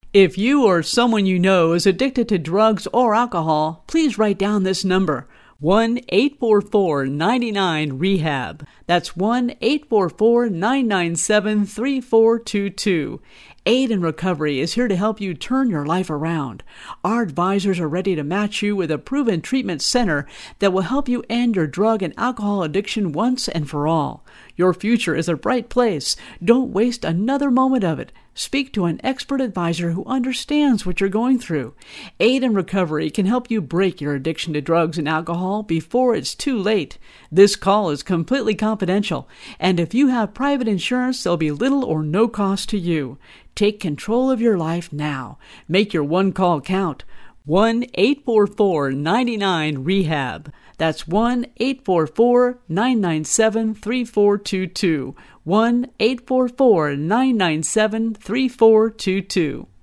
If you or someone you know is addicted to drugs or alcohol, please write down this number, 1-844-99-REHAB. That's 1-844-997-3422. Aid in Recovery is here to help you turn your life around. Our advisors are ready to match you with a proven treatment center that will help you end your drug and alcohol addiction once and for all. Your future is a bright place. Don't waste another moment of it. Speak to an expert advisor who understands what you're going through. Aid in Recovery can help you break your addiction to drugs and alcohol before it's too late. This call is completely confidential, and if you have private insurance, there'll be little or no cost to you. Take control of your life now. Make your one call count. 1-844-99-REHAB. That's 1-844-997-3422. 1-844-997-3422.